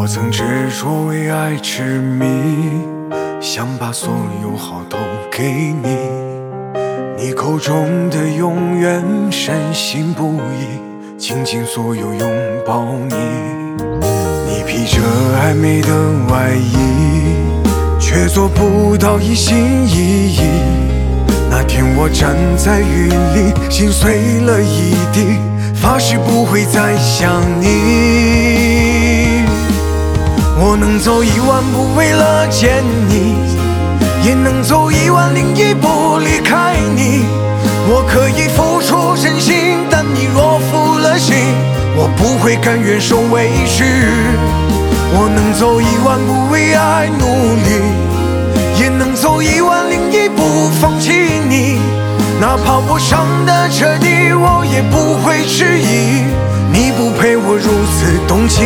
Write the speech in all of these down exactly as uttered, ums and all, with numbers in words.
曾执着为爱痴迷，想把所有好都给你，你口中的永远深信不疑，倾尽所有拥抱你。你披着暧昧的外衣，却做不到一心一意。那天我站在雨里，心碎了一地，发誓不会再想你。我能走一万步为了见你，也能走一万零一步离开你。我可以付出真心，但你若负了心，我不会甘愿受委屈。我能走一万步为爱努力，也能走一万零一步放弃你。哪怕我伤得彻底，我也不会迟疑，你不配我如此动情。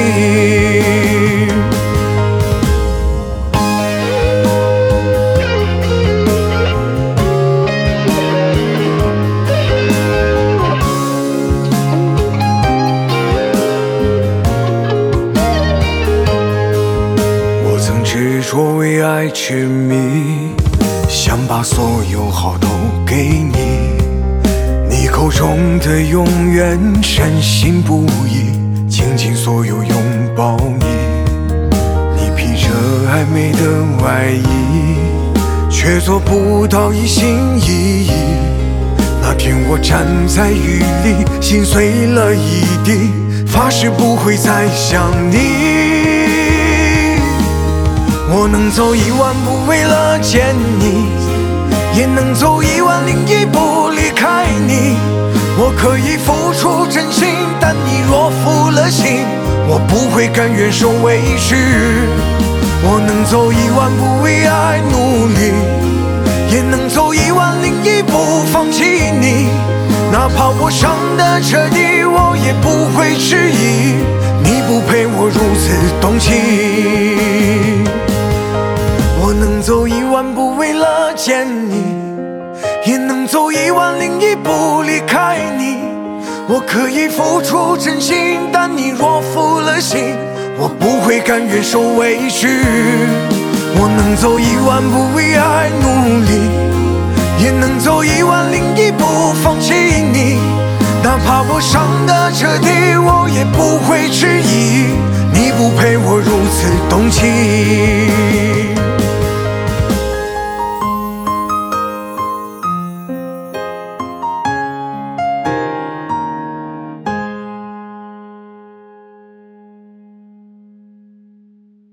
我曾执着为爱痴迷，想把所有好都给你，你口中的永远深信不疑，倾尽所有拥抱你。你披着暧昧的外衣，却做不到一心一意。那天我站在雨里，心碎了一地，发誓不会再想你。我能走一万步为了见你，也能走一万零一步离开你。我可以付出真心，但你若负了心，我不会甘愿受委屈。我能走一万步为爱努力，也能走一万零一步放弃你。哪怕我伤得彻底，我也不会迟疑，你不配我如此动情。我能走一万步为了见你，也能走一万零一步离开你。我可以付出真心，但你若负了心，我不会甘愿受委屈。我能走一万步为爱努力，也能走一万零一步放弃你。哪怕我伤得彻底，我也不会迟疑，你不配我如此动情。